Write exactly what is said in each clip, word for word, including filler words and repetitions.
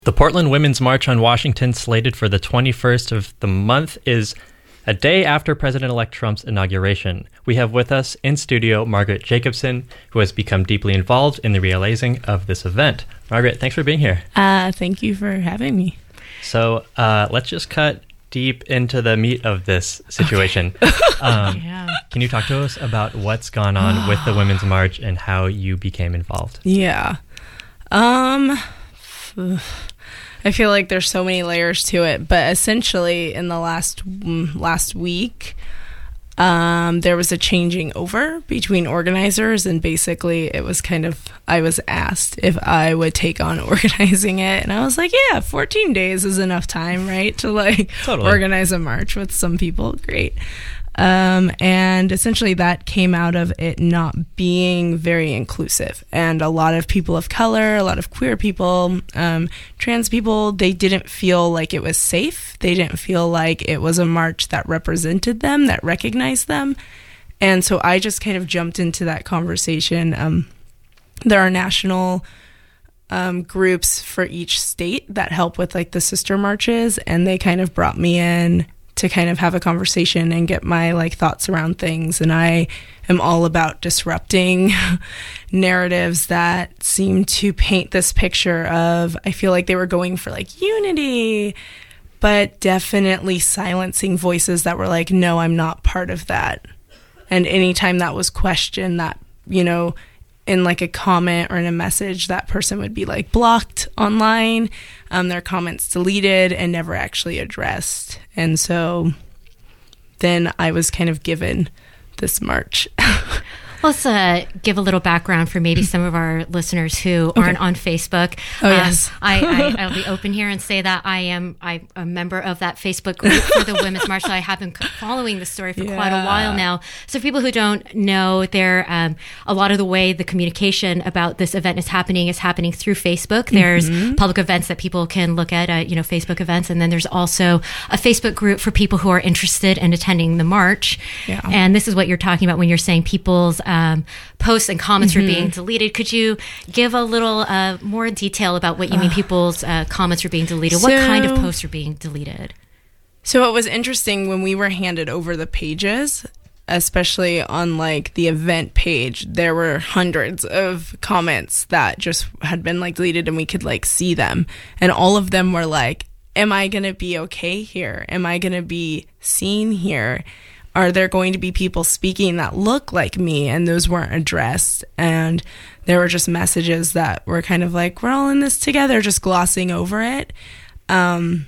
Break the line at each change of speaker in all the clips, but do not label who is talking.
The Portland Women's March on Washington, slated for the twenty-first of the month, is a day after President-elect Trump's inauguration. We have with us in studio Margaret Jacobson, who has become deeply involved in the realizing of this event. Margaret, thanks for being here.
Uh, thank you for having me.
So uh, let's just cut deep into the meat of this situation.
Okay.
um,
yeah.
Can you talk to us about what's gone on with the Women's March and how you became involved?
Yeah. Um... I feel like there's so many layers to it, but essentially in the last last week, um, there was a changing over between organizers, and basically it was kind of, I was asked if I would take on organizing it, and I was like, yeah, fourteen days is enough time, right, to like
Totally.
organize a march with some people. Great. Um, and essentially that came out of it not being very inclusive. And a lot of people of color, a lot of queer people, um, trans people, they didn't feel like it was safe. They didn't feel like it was a march that represented them, that recognized them. And so I just kind of jumped into that conversation. Um, there are national um, groups for each state that help with like the sister marches, and they kind of brought me in to kind of have a conversation and get my like thoughts around things. And I am all about disrupting narratives that seem to paint this picture of, I feel like they were going for like unity, but definitely silencing voices that were like, no, I'm not part of that. And anytime that was questioned, that, you know, in like a comment or in a message, that person would be like blocked online, um, their comments deleted and never actually addressed. And so then I was kind of given this march.
Let's uh, give a little background for maybe some of our listeners who
Okay.
aren't on Facebook.
Oh, yes.
Um, I, I, I'll be open here and say that I am I'm a member of that Facebook group for the Women's March. So I have been following the story for
Yeah.
quite a while now. So for people who don't know, there um, a lot of the way the communication about this event is happening is happening through Facebook. There's
Mm-hmm.
public events that people can look at, uh, you know, Facebook events, and then there's also a Facebook group for people who are interested in attending the march.
Yeah.
And this is what you're talking about when you're saying people's um, posts and comments
Mm-hmm.
were being deleted. Could you give a little uh, more detail about what you mean people's uh, comments are being deleted? What
So-
kind of posts are being deleted?
So it was interesting when we were handed over the pages, especially on like the event page, there were hundreds of comments that just had been like deleted, and we could like see them. And all of them were like, am I going to be okay here? Am I going to be seen here? Are there going to be people speaking that look like me? And those weren't addressed. And there were just messages that were kind of like, we're all in this together, just glossing over it. Um,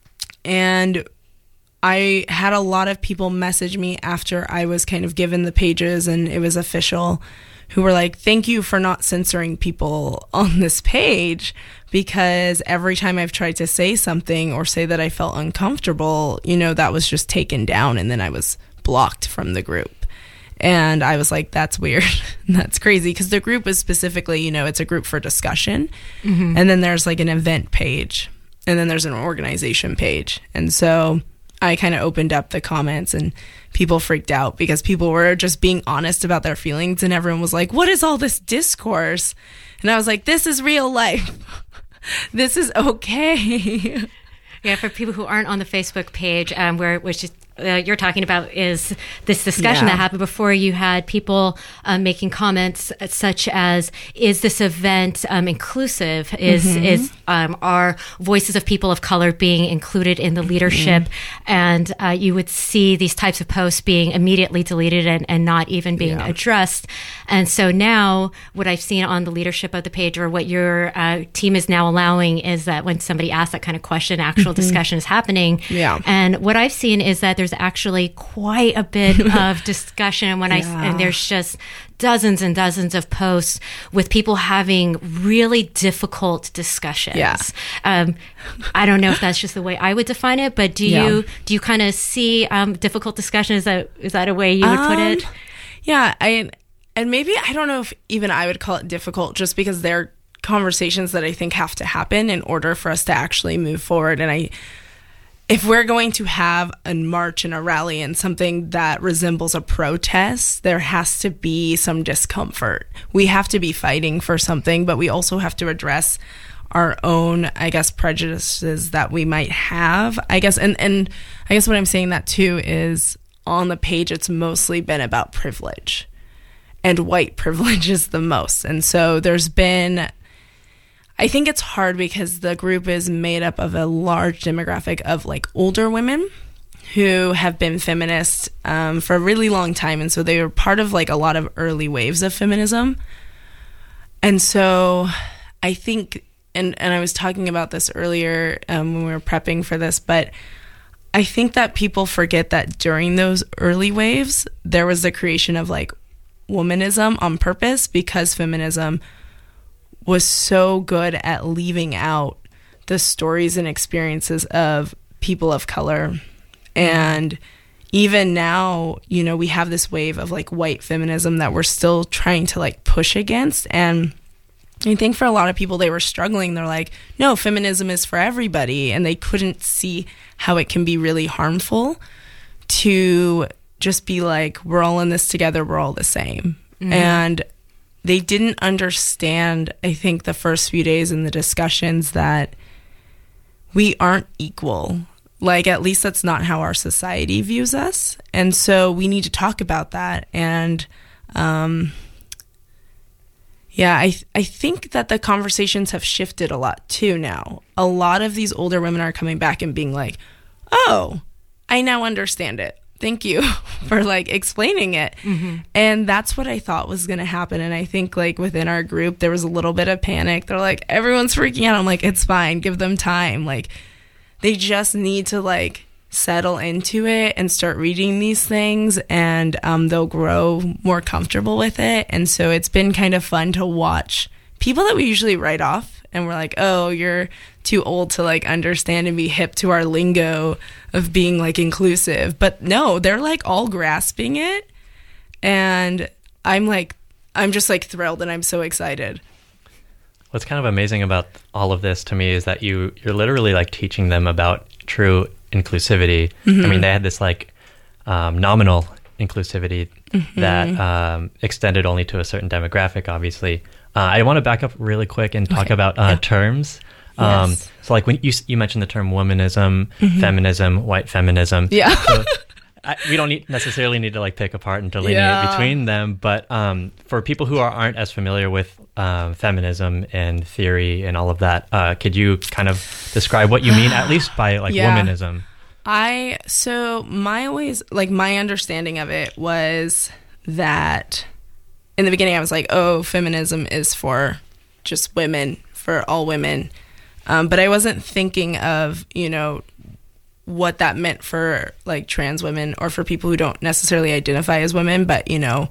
and I had a lot of people message me after I was kind of given the pages and it was official, who were like, thank you for not censoring people on this page, because every time I've tried to say something or say that I felt uncomfortable, you know, that was just taken down, and then I was blocked from the group. And I was like, that's weird. That's crazy, because the group was specifically, you know, it's a group for discussion. Mm-hmm. And then there's like an event page, and then there's an organization page. And so I kind of opened up the comments, and people freaked out because people were just being honest about their feelings, and everyone was like, what is all this discourse? And I was like, this is real life. This is okay.
Yeah, for people who aren't on the Facebook page, um, where which is, uh, you're talking about is this discussion
Yeah.
that happened before. You had people um, making comments such as, "Is this event um, inclusive? Is
Mm-hmm.
is um, are voices of people of color being included in the leadership?"
Mm-hmm.
And uh, you would see these types of posts being immediately deleted and, and not even being
Yeah.
addressed. And so now, what I've seen on the leadership of the page, or what your uh, team is now allowing, is that when somebody asks that kind of question, actual discussion is happening.
Yeah.
And what I've seen is that there's actually quite a bit of discussion when I,
Yeah.
and there's just dozens and dozens of posts with people having really difficult discussions.
Yeah.
Um, I don't know if that's just the way I would define it, but do
Yeah.
you, do you kind of see um, difficult discussion? Is that, is that a way you would put it?
Um, Yeah, I and maybe I don't know if even I would call it difficult, just because they're conversations that I think have to happen in order for us to actually move forward. And I, if we're going to have a march and a rally and something that resembles a protest, there has to be some discomfort. We have to be fighting for something, but we also have to address our own, I guess, prejudices that we might have, I guess. And, and I guess what I'm saying that too is on the page, it's mostly been about privilege, and white privilege is the most. And so there's been, I think it's hard because the group is made up of a large demographic of like older women who have been feminists um, for a really long time. And so they were part of like a lot of early waves of feminism. And so I think, and, and I was talking about this earlier um, when we were prepping for this, but I think that people forget that during those early waves, there was the creation of like womanism on purpose, because feminism was so good at leaving out the stories and experiences of people of color. And even now, you know, we have this wave of like white feminism that we're still trying to like push against. And I think for a lot of people, they were struggling. They're like, no, feminism is for everybody. And they couldn't see how it can be really harmful to just be like, we're all in this together, we're all the same. Mm-hmm. And they didn't understand, I think, the first few days in the discussions that we aren't equal. Like, at least that's not how our society views us. And so we need to talk about that. And, um, yeah, I th- I think that the conversations have shifted a lot too now. A lot of these older women are coming back and being like, oh, I now understand it. Thank you for like explaining it. Mm-hmm. And that's what I thought was going to happen. And I think like within our group, there was a little bit of panic. They're like, everyone's freaking out. I'm like, it's fine. Give them time. Like, they just need to like settle into it and start reading these things, and um, they'll grow more comfortable with it. And so it's been kind of fun to watch people that we usually write off and we're like, oh, you're too old to like understand and be hip to our lingo of being like inclusive. But no, they're like all grasping it. And I'm like, I'm just like thrilled, and I'm so excited.
What's kind of amazing about all of this to me is that you, you're literally like teaching them about true inclusivity. Mm-hmm. I mean, they had this like um, nominal inclusivity mm-hmm. that um, extended only to a certain demographic, obviously. Uh, I want to back up really quick and talk okay. about uh, yeah. terms. Um, yes. So like when you you mentioned the term womanism, mm-hmm. feminism, white feminism.
Yeah.
So I, we don't need, necessarily need to like pick apart and delineate yeah. between them. But um, for people who are, aren't as familiar with um, feminism and theory and all of that, uh, could you kind of describe what you mean, at least by like yeah. womanism?
I, so my always, like my understanding of it was that in the beginning I was like, oh, feminism is for just women, for all women. Um, but I wasn't thinking of, you know, what that meant for like trans women or for people who don't necessarily identify as women, but, you know,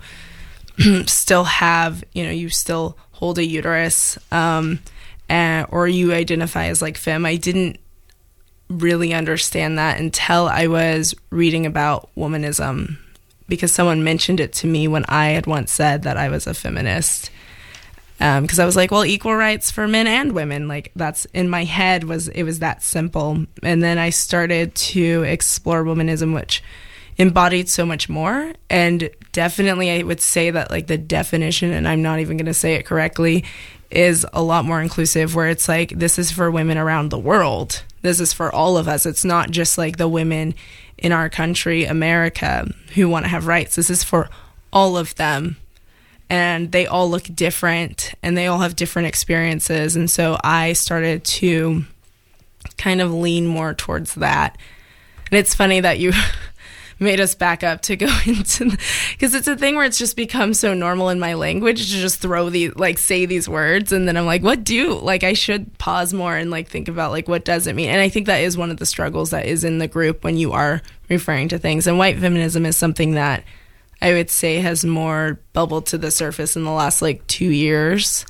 still have, you know, you still hold a uterus, um, and, or you identify as like femme. I didn't really understand that until I was reading about womanism, because someone mentioned it to me when I had once said that I was a feminist. Because um, I was like, well, equal rights for men and women, like that's in my head, was it was that simple. And then I started to explore womanism, which embodied so much more. And definitely I would say that like the definition, and I'm not even going to say it correctly, is a lot more inclusive, where it's like, this is for women around the world. This is for all of us. It's not just like the women in our country, America, who want to have rights. This is for all of them. And they all look different, and they all have different experiences. And so I started to kind of lean more towards that. And it's funny that you made us back up to go into, because it's a thing where it's just become so normal in my language to just throw these, like say these words. And then I'm like, what do, like I should pause more and like think about like, what does it mean? And I think that is one of the struggles that is in the group when you are referring to things. And white feminism is something that I would say has more bubbled to the surface in the last like two years,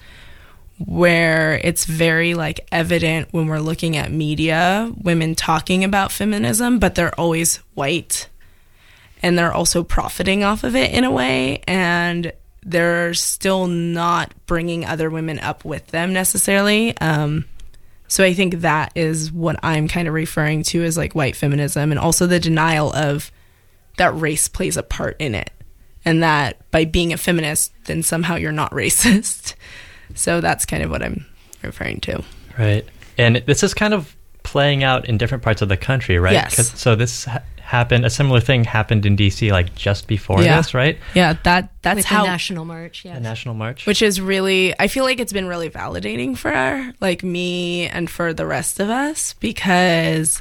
where it's very like evident when we're looking at media, women talking about feminism, but they're always white, and they're also profiting off of it in a way, and they're still not bringing other women up with them necessarily. Um, so I think that is what I'm kind of referring to as like white feminism, and also the denial of that race plays a part in it. And that by being a feminist, then somehow you're not racist. So that's kind of what I'm referring to.
Right. And this is kind of playing out in different parts of the country, right?
Yes.
'Cause- So this ha- happened, a similar thing happened in D C like just before
Yeah.
this, right?
Yeah, that that's
With
how
the national march. Yeah.
The National March.
which is really, I feel like it's been really validating for like me and for the rest of us, because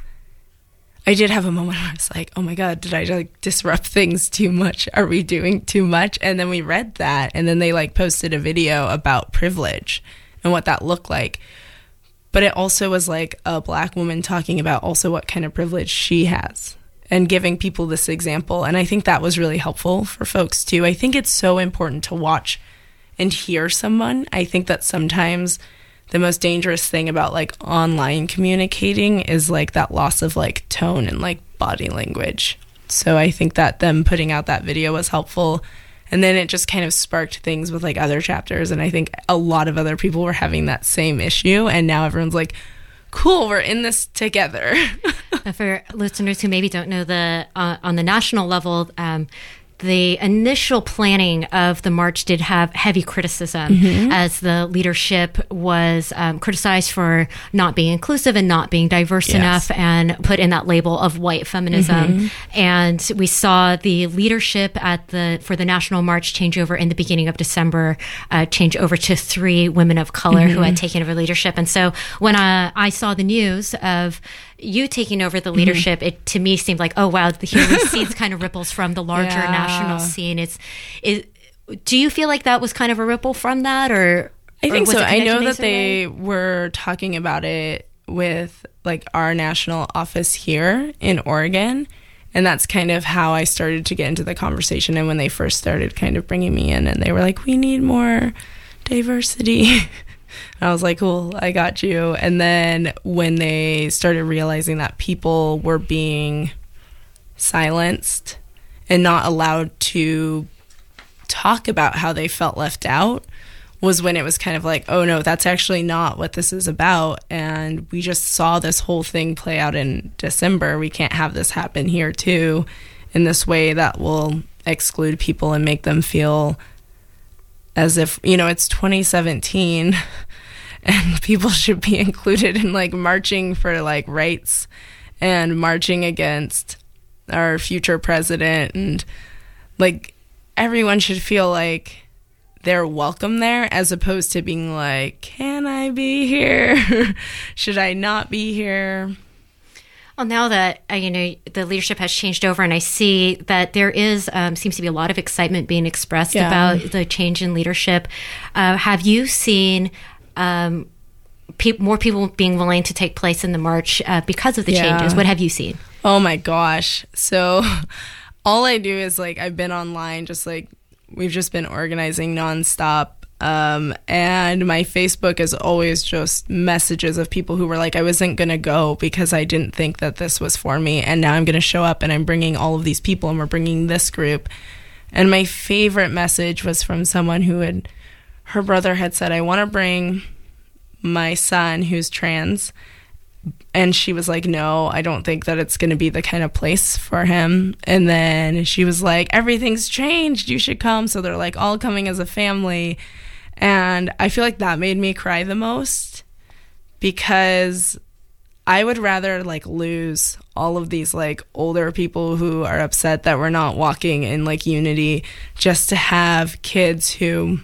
I did have a moment where I was like, oh my God, did I like disrupt things too much? Are we doing too much? And then we read that, and then they like posted a video about privilege and what that looked like. But it also was like a Black woman talking about also what kind of privilege she has and giving people this example. And I think that was really helpful for folks too. I think it's so important to watch and hear someone. I think that sometimes the most dangerous thing about like online communicating is like that loss of like tone and like body language. So I think that them putting out that video was helpful. And then it just kind of sparked things with like other chapters. And I think a lot of other people were having that same issue. And now everyone's like, cool, we're in this together.
For listeners who maybe don't know, the uh, on the national level, um, the initial planning of the march did have heavy criticism, mm-hmm. as the leadership was um, criticized for not being inclusive and not being diverse
yes.
enough, and put in that label of white feminism. Mm-hmm. And we saw the leadership at the for the national march change over in the beginning of December, uh, change over to three women of color mm-hmm. who had taken over leadership. And so when uh, I saw the news of you taking over the leadership, mm-hmm. it to me seemed like, oh wow, here we see kind of ripples from the larger yeah. national scene. It's, it, do you feel like that was kind of a ripple from that, or?
I think
or
so. I know that
they
way? were talking about it with like our national office here in Oregon, and that's kind of how I started to get into the conversation. And when they first started kind of bringing me in, and they were like, "We need more diversity." I was like, cool, I got you. And then when they started realizing that people were being silenced and not allowed to talk about how they felt left out, was when it was kind of like, oh no, that's actually not what this is about. And we just saw this whole thing play out in December. We can't have this happen here too, in this way that will exclude people and make them feel as if, you know, it's twenty seventeen and people should be included in like marching for like rights and marching against our future president, and like everyone should feel like they're welcome there, as opposed to being like, can I be here? Should I not be here?
Well, now that uh, you know the leadership has changed over, and I see that there is um, seems to be a lot of excitement being expressed yeah. about the change in leadership. Uh, have you seen um, pe- more people being willing to take place in the march uh, because of the yeah. changes? What have you seen?
Oh my gosh! So all I do is like I've been online, just like we've just been organizing nonstop. Um, and my Facebook is always just messages of people who were like, I wasn't going to go because I didn't think that this was for me. And now I'm going to show up and I'm bringing all of these people and we're bringing this group. And my favorite message was from someone who had, her brother had said, I want to bring my son who's trans. And she was like, no, I don't think that it's going to be the kind of place for him. And then she was like, everything's changed. You should come. So they're like all coming as a family. And I feel like that made me cry the most, because I would rather like lose all of these like older people who are upset that we're not walking in like unity, just to have kids who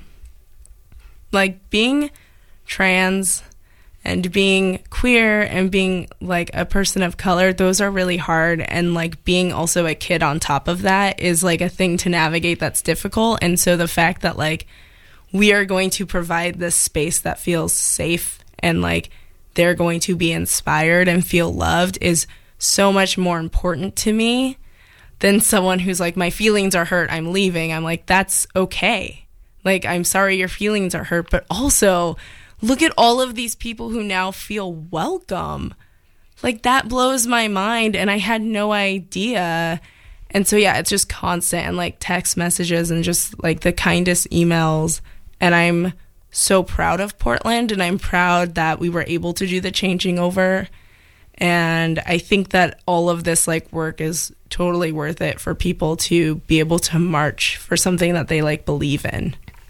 like being trans and being queer and being like a person of color. Those are really hard. And like being also a kid on top of that is like a thing to navigate that's difficult. And so the fact that like we are going to provide this space that feels safe and like they're going to be inspired and feel loved is so much more important to me than someone who's like, my feelings are hurt, I'm leaving. I'm like, that's okay. Like, I'm sorry your feelings are hurt, but also look at all of these people who now feel welcome. Like, that blows my mind, and I had no idea. And so, yeah, it's just constant, and like text messages and just like the kindest emails. And I'm so proud of Portland, and I'm proud that we were able to do the changing over. And I think that all of this like work is totally worth it for people to be able to march for something that they like believe in.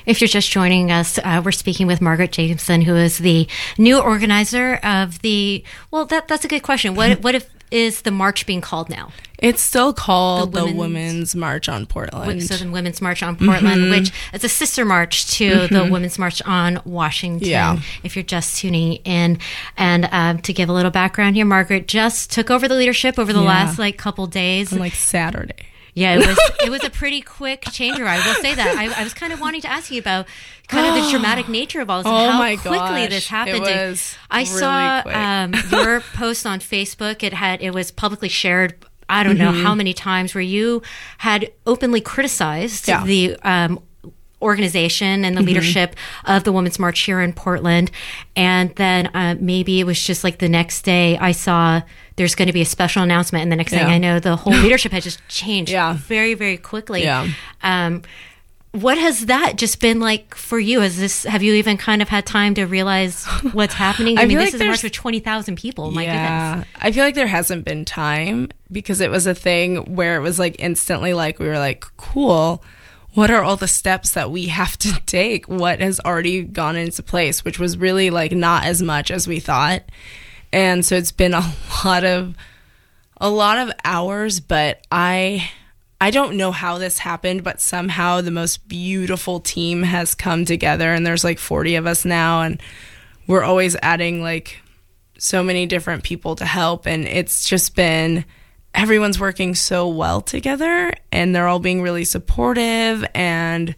If you're just joining us, uh, we're speaking with Margaret Jacobson, who is the new organizer of the, well, that that's a good question. What what if is the march being called now?
It's still called the Women's,
the
Women's March on Portland.
So the Women's March on Portland, mm-hmm. which is a sister march to mm-hmm. the Women's March on Washington,
yeah.
if you're just tuning in. And um, to give a little background here, Margaret just took over the leadership over the yeah. last like couple days.
On like Saturday.
Yeah, it was it was a pretty quick change. I will say that. I, I was kind of wanting to ask you about kind of the dramatic nature of all this and
oh
how
my
quickly
gosh.
this happened.
It was
I
really
saw
quick.
um, your post on Facebook. It had it was publicly shared. I don't know mm-hmm. how many times where you had openly criticized
yeah.
the um, organization and the
mm-hmm.
leadership of the Women's March here in Portland. And then uh, maybe it was just like the next day I saw there's going to be a special announcement. And the next
yeah.
thing I know, the whole leadership had just changed
yeah.
very, very quickly.
Yeah.
Um, what has that just been like for you? Has this, have you even kind of had time to realize what's happening? I, I mean, this like is a march with twenty thousand people. My
yeah,
goodness.
I feel like there hasn't been time because it was a thing where it was like instantly like, we were like, cool. What are all the steps that we have to take? What has already gone into place, which was really like not as much as we thought. And so it's been a lot of, a lot of hours, but I, I don't know how this happened, but somehow the most beautiful team has come together and there's like forty of us now and we're always adding like so many different people to help. And it's just been, everyone's working so well together and they're all being really supportive. And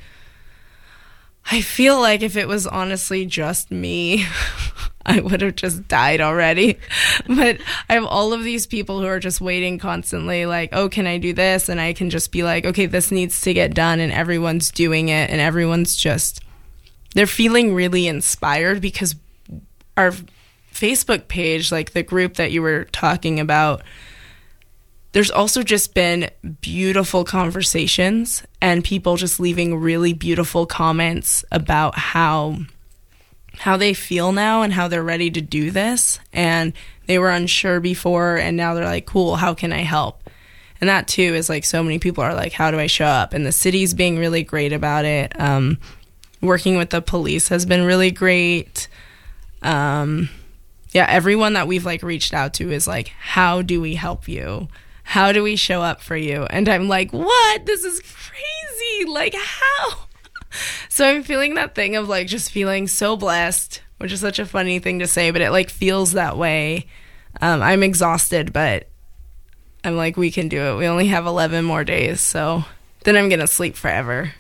I feel like if it was honestly just me, I would have just died already. But I have all of these people who are just waiting constantly like, oh, can I do this? And I can just be like, okay, this needs to get done. And everyone's doing it. And everyone's just, they're feeling really inspired because our Facebook page, like the group that you were talking about, there's also just been beautiful conversations and people just leaving really beautiful comments about how how they feel now and how they're ready to do this. And they were unsure before and now they're like, cool, how can I help? And that too is like so many people are like, how do I show up? And the city's being really great about it. Um, working with the police has been really great. Um, yeah, everyone that we've like reached out to is like, how do we help you? How do we show up for you? And I'm like, what? This is crazy. Like, how? So I'm feeling that thing of like just feeling so blessed, which is such a funny thing to say, but it like feels that way. Um, I'm exhausted, but I'm like, we can do it. We only have eleven more days. So then I'm going to sleep forever.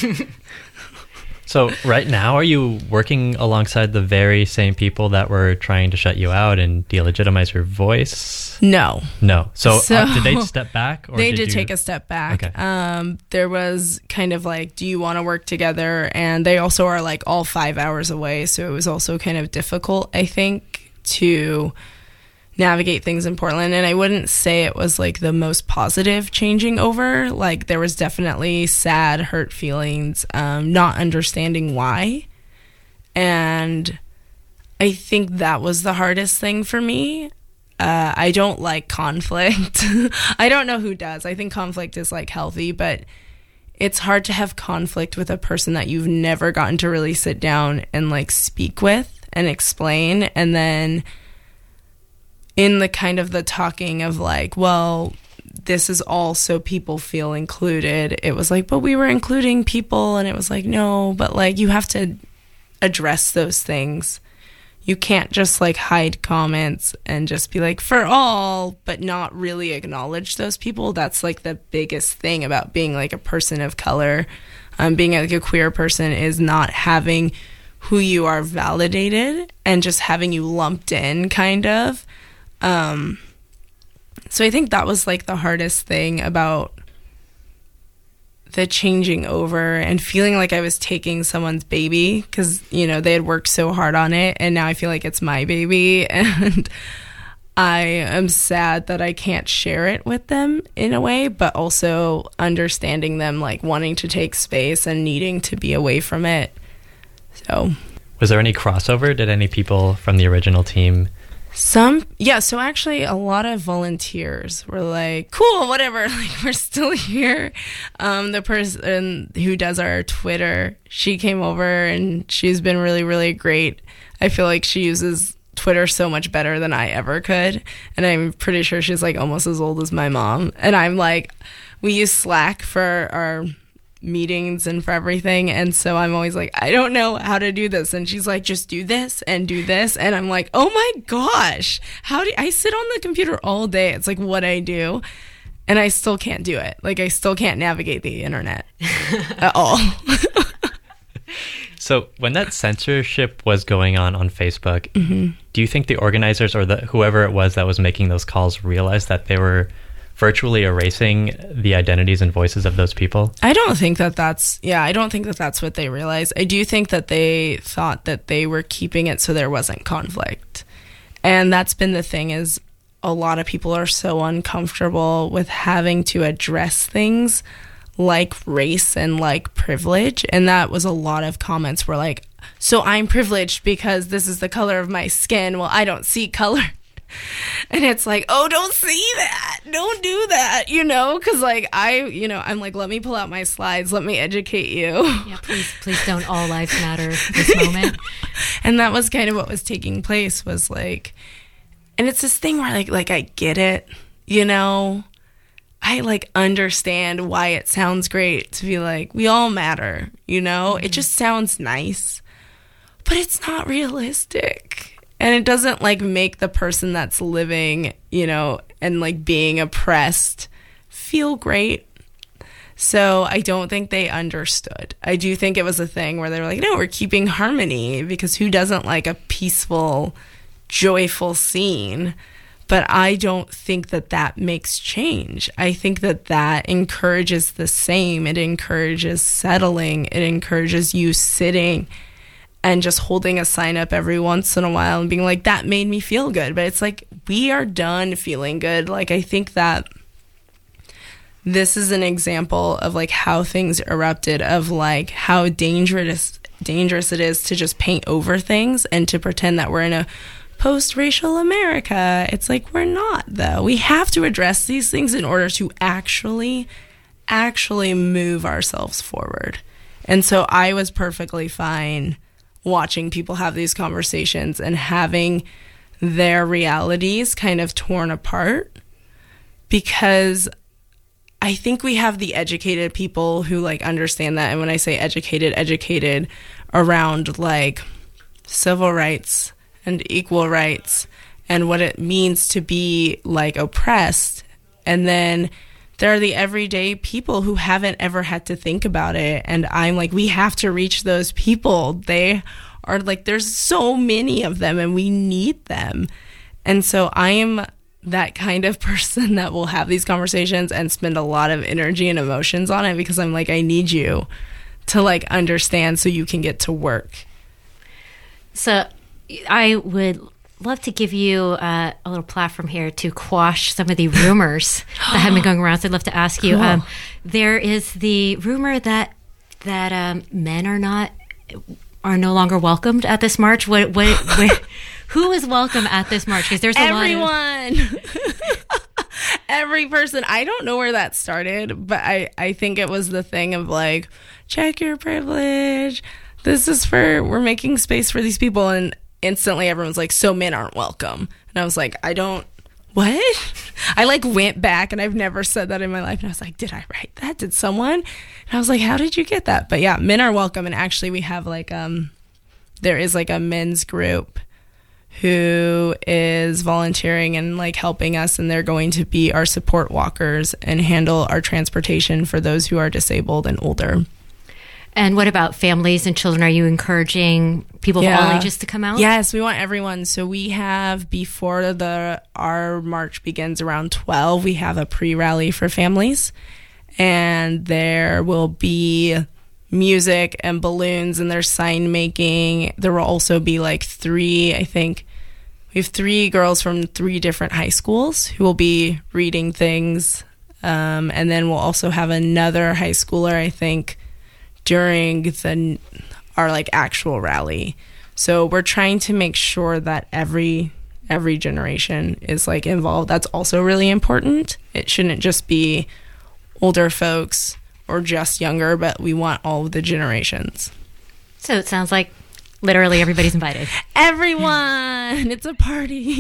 So right now, are you working alongside the very same people that were trying to shut you out and delegitimize your voice?
No.
No. So,
So-
uh, did they step back? Or
They did,
you-
take a step back.
Okay.
Um, there was kind of like, do you want to work together? And they also are like all five hours away. So it was also kind of difficult, I think, to navigate things in Portland. And I wouldn't say it was like the most positive changing over. Like there was definitely sad, hurt feelings, um, not understanding why. And I think that was the hardest thing for me. Uh, I don't like conflict. I don't know who does. I think conflict is like healthy, but it's hard to have conflict with a person that you've never gotten to really sit down and like speak with and explain. And then in the kind of the talking of like, well, this is all so people feel included. It was like, but we were including people. And it was like, no, but like you have to address those things. You can't just like hide comments and just be like for all, but not really acknowledge those people. That's like the biggest thing about being like a person of color. Um, being like a queer person is not having who you are validated and just having you lumped in kind of. Um, so I think that was like the hardest thing about the changing over and feeling like I was taking someone's baby because, you know, they had worked so hard on it and now I feel like it's my baby and I am sad that I can't share it with them in a way, but also understanding them like wanting to take space and needing to be away from it. So
was there any crossover? Did any people from the original team
Some, yeah, so actually a lot of volunteers were like, cool, whatever, like, we're still here. Um, the person who does our Twitter, she came over and she's been really, really great. I feel like she uses Twitter so much better than I ever could. And I'm pretty sure she's like almost as old as my mom. And I'm like, we use Slack for our meetings and for everything, and so I'm always like, I don't know how to do this, and she's like, just do this and do this, and I'm like, oh my gosh, how do I sit on the computer all day? It's like what I do, and I still can't do it. Like, I still can't navigate the internet at all.
So when that censorship was going on on Facebook,
mm-hmm.
do you think the organizers or the whoever it was that was making those calls realized that they were virtually erasing the identities and voices of those people?
I don't think that that's, yeah, I don't think that that's what they realized. I do think that they thought that they were keeping it so there wasn't conflict. And that's been the thing, is a lot of people are so uncomfortable with having to address things like race and like privilege. And that was a lot of comments were like, so I'm privileged because this is the color of my skin. Well, I don't see color. And it's like, oh, don't say that. Don't do that, you know? Because, like, I, you know, I'm like, let me pull out my slides. Let me educate you.
Yeah, please, please don't all lives matter this moment.
And that was kind of what was taking place, was like, and it's this thing where, like, like I get it, you know? I, like, understand why it sounds great to be like, we all matter, you know? Mm-hmm. It just sounds nice. But it's not realistic. And it doesn't, like, make the person that's living, you know, and, like, being oppressed feel great. So I don't think they understood. I do think it was a thing where they were like, no, we're keeping harmony, because who doesn't like a peaceful, joyful scene? But I don't think that that makes change. I think that that encourages the same. It encourages settling. It encourages you sitting and just holding a sign up every once in a while and being like, that made me feel good. But it's like, we are done feeling good. Like, I think that this is an example of, like, how things erupted, of, like, how dangerous dangerous it is to just paint over things and to pretend that we're in a post-racial America. It's like, we're not, though. We have to address these things in order to actually, actually move ourselves forward. And so I was perfectly fine watching people have these conversations and having their realities kind of torn apart, because I think we have the educated people who, like, understand that. And when I say educated, educated around, like, civil rights and equal rights and what it means to be, like, oppressed. And then there are the everyday people who haven't ever had to think about it. And I'm like, we have to reach those people. They are, like, there's so many of them and we need them. And so I am that kind of person that will have these conversations and spend a lot of energy and emotions on it, because I'm like, I need you to, like, understand so you can get to work.
So I would love to give you uh, a little platform here to quash some of the rumors that have been going around. So I'd love to ask you,
cool.
um, there is the rumor that that um, men are not are no longer welcomed at this march. What what, what who is welcome at this march? Because there's a
everyone.
lot of
Every person. I don't know where that started, but I, I think it was the thing of, like, check your privilege. This is for, we're making space for these people. And instantly everyone's like, so men aren't welcome. And I was like, I don't, what? I, like, went back, and I've never said that in my life. And I was like, did I write that? Did someone? And I was like, how did you get that? But yeah, men are welcome. And actually we have, like, um, there is, like, a men's group who is volunteering and, like, helping us, and they're going to be our support walkers and handle our transportation for those who are disabled and older.
And what about families and children? Are you encouraging people
yeah.
of all ages to come out?
Yes, we want everyone. So we have, before the our march begins around twelve, we have a pre-rally for families, and there will be music and balloons, and there's sign making. There will also be, like, three, I think, we have three girls from three different high schools who will be reading things. Um, and then we'll also have another high schooler, I think, during the our, like, actual rally. So we're trying to make sure that every every generation is like involved. That's also really important. It shouldn't just be older folks or just younger, but we want all of the generations.
So it sounds like literally everybody's invited.
Everyone! It's a party.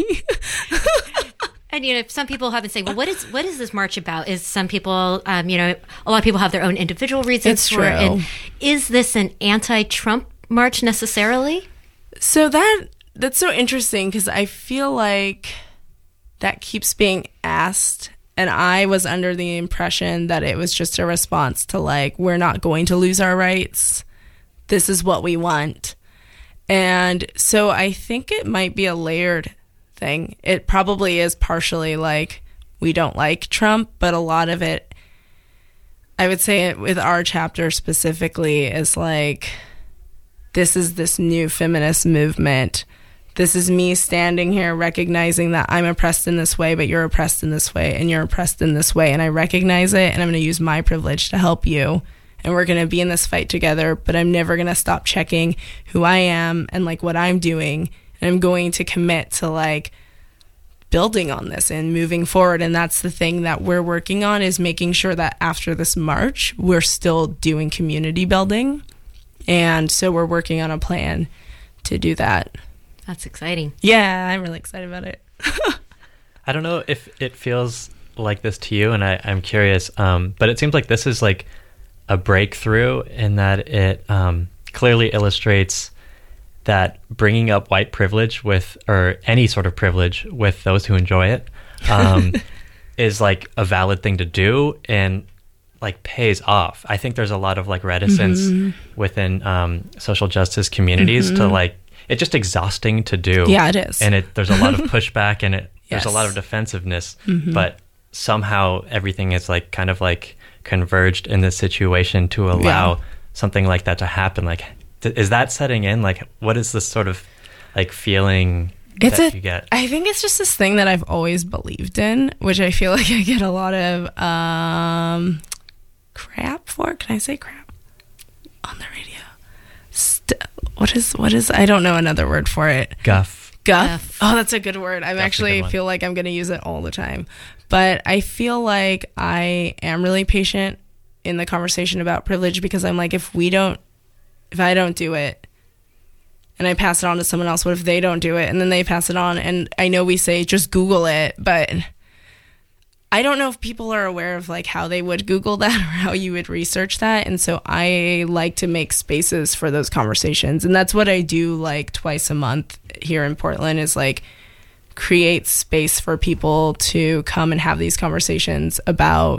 And, you know, some people have been saying, well, what is what is this march about? Is some people, um, you know, a lot of people have their own individual reasons
it's
for
true.
it. And is this an anti-Trump march necessarily?
So that that's so interesting because I feel like that keeps being asked. And I was under the impression that it was just a response to like, we're not going to lose our rights. This is what we want. And so I think it might be a layered thing. It probably is partially like we don't like Trump, but a lot of it, I would say it with our chapter specifically, is like, this is this new feminist movement. This is me standing here recognizing that I'm oppressed in this way, but you're oppressed in this way, and you're oppressed in this way. And I recognize it, and I'm going to use my privilege to help you. And we're going to be in this fight together, but I'm never going to stop checking who I am and like what I'm doing. And I'm going to commit to like building on this and moving forward. And that's the thing that we're working on, is making sure that after this march, we're still doing community building. And so we're working on a plan to do that.
That's exciting.
Yeah, I'm really excited about it.
I don't know if it feels like this to you, and I, I'm curious, um, but it seems like this is like a breakthrough in that it um, clearly illustrates that bringing up white privilege with, or any sort of privilege with those who enjoy it, um, is like a valid thing to do and like pays off. I think there's a lot of like reticence mm-hmm. within um, social justice communities mm-hmm. to like, it's just exhausting to do.
Yeah, it is.
And it, there's a lot of pushback and it,
yes.
there's a lot of defensiveness,
mm-hmm.
but somehow everything is like kind of like converged in this situation to allow yeah. something like that to happen. Like, is that setting in? Like, what is this sort of like feeling
it's
that
a,
you get?
I think it's just this thing that I've always believed in, which I feel like I get a lot of um, crap for. Can I say crap on the radio? St- what is, what is, I don't know another word for it.
Guff.
Guff.
Guff.
Oh, that's a good word. I'm
Guff's
actually feel like I'm going to use it all the time. But I feel like I am really patient in the conversation about privilege, because I'm like, if we don't, if I don't do it and I pass it on to someone else, what if they don't do it? And then they pass it on. And I know we say, just Google it, but I don't know if people are aware of like how they would Google that or how you would research that. And so I like to make spaces for those conversations. And that's what I do like twice a month here in Portland, is like create space for people to come and have these conversations about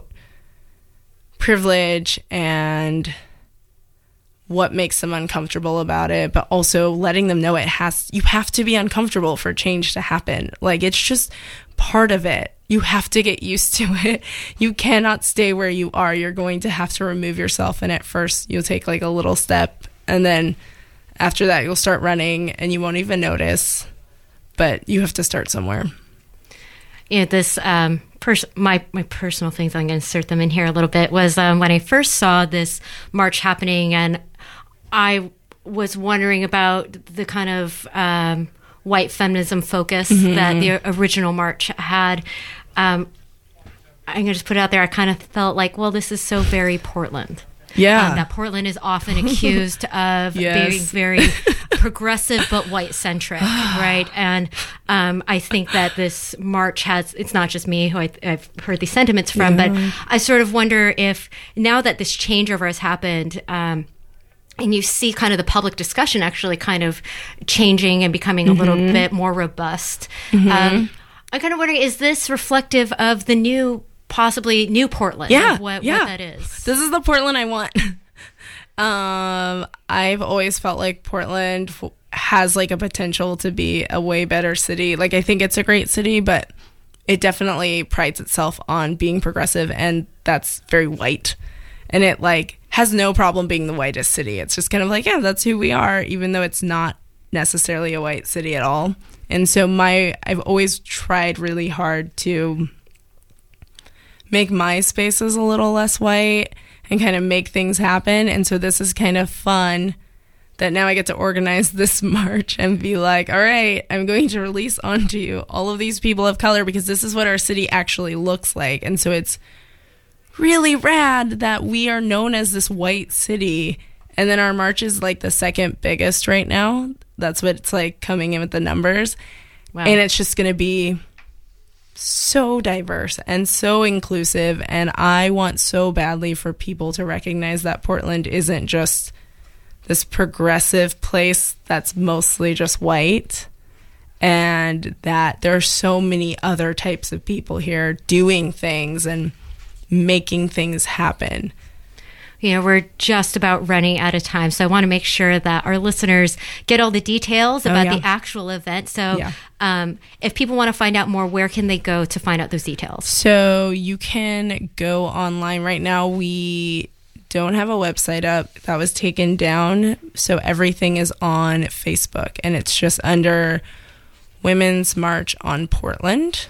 privilege and what makes them uncomfortable about it, but also letting them know it has, you have to be uncomfortable for change to happen. Like, it's just part of it. You have to get used to it. You cannot stay where you are. You're going to have to remove yourself. And at first you'll take like a little step, and then after that you'll start running and you won't even notice, but you have to start somewhere.
You know, this, um, pers- my, my personal things, I'm going to insert them in here a little bit, was um, when I first saw this march happening, and I was wondering about the kind of um, white feminism focus mm-hmm. that the original march had. Um, I'm going to just put it out there. I kind of felt like, well, this is so very Portland.
Yeah.
Um, that Portland is often accused of
yes.
being very progressive but white-centric, right? And um, I think that this march has, it's not just me who I, I've heard these sentiments from,
yeah.
but I sort of wonder if now that this changeover has happened, um, and you see kind of the public discussion actually kind of changing and becoming mm-hmm. a little bit more robust.
Mm-hmm.
Um, I'm kind of wondering, is this reflective of the new, possibly new Portland?
Yeah,
What,
yeah.
what that is?
This is the Portland I want. um, I've always felt like Portland f- has like a potential to be a way better city. Like, I think it's a great city, but it definitely prides itself on being progressive, and that's very white. And it like has no problem being the whitest city. It's just kind of like, yeah, that's who we are, even though it's not necessarily a white city at all. And so my, I've always tried really hard to make my spaces a little less white and kind of make things happen. And so this is kind of fun that now I get to organize this march and be like, all right, I'm going to release onto you all of these people of color because this is what our city actually looks like. And so it's really rad that we are known as this white city. And then our march is like the second biggest right now. That's what it's like coming in with the numbers.
Wow.
And it's just going to be so diverse and so inclusive. And I want so badly for people to recognize that Portland isn't just this progressive place that's mostly just white, and that there are so many other types of people here doing things and making things happen.
You know, we're just about running out of time, so I want to make sure that our listeners get all the details about oh, yeah. the actual event. So yeah. um, if people want to find out more, where can they go to find out those details?
So you can go online. Right now, we don't have a website up. That was taken down. So everything is on Facebook, and it's just under Women's March on Portland.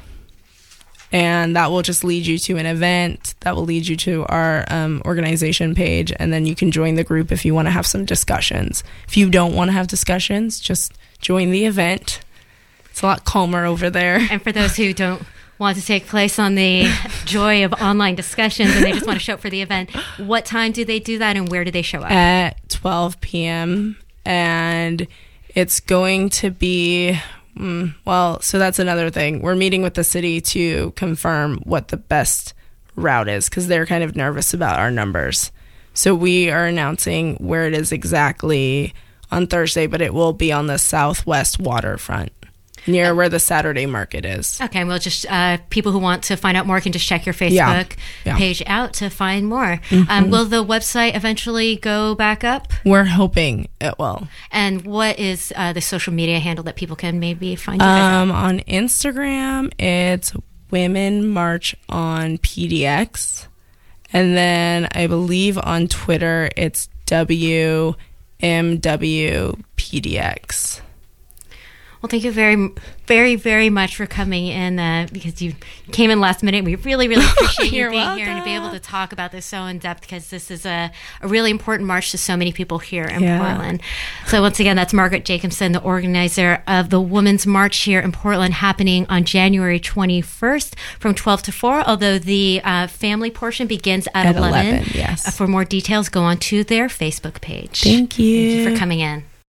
And that will just lead you to an event. That will lead you to our um, organization page. And then you can join the group if you want to have some discussions. If you don't want to have discussions, just join the event. It's a lot calmer over there.
And for those who don't want to take place on the joy of online discussions and they just want to show up for the event, what time do they do that and where do they show up?
At twelve p.m. And it's going to be, mm, well, so that's another thing. We're meeting with the city to confirm what the best route is because they're kind of nervous about our numbers. So we are announcing where it is exactly on Thursday, but it will be on the southwest waterfront, near where the Saturday market is.
Okay, well, just uh, people who want to find out more can just check your Facebook
yeah. Yeah.
page out to find more.
Mm-hmm.
Um, will the website eventually go back up?
We're hoping it will.
And what is uh, the social media handle that people can maybe find you guys
um, on Instagram, it's Women March on P D X. And then I believe on Twitter, it's W M W P D X.
Well, thank you very, very, very much for coming in uh, because you came in last minute. We really, really appreciate you being
welcome.
here and to be able to talk about this so in depth because this is a, a really important march to so many people here in
yeah.
Portland. So once again, that's Margaret Jacobson, the organizer of the Women's March here in Portland, happening on January twenty-first from twelve to four, although the uh, family portion begins at,
at
eleven.
eleven. Yes.
Uh, for more details, go on to their Facebook page.
Thank you.
Thank you for coming in.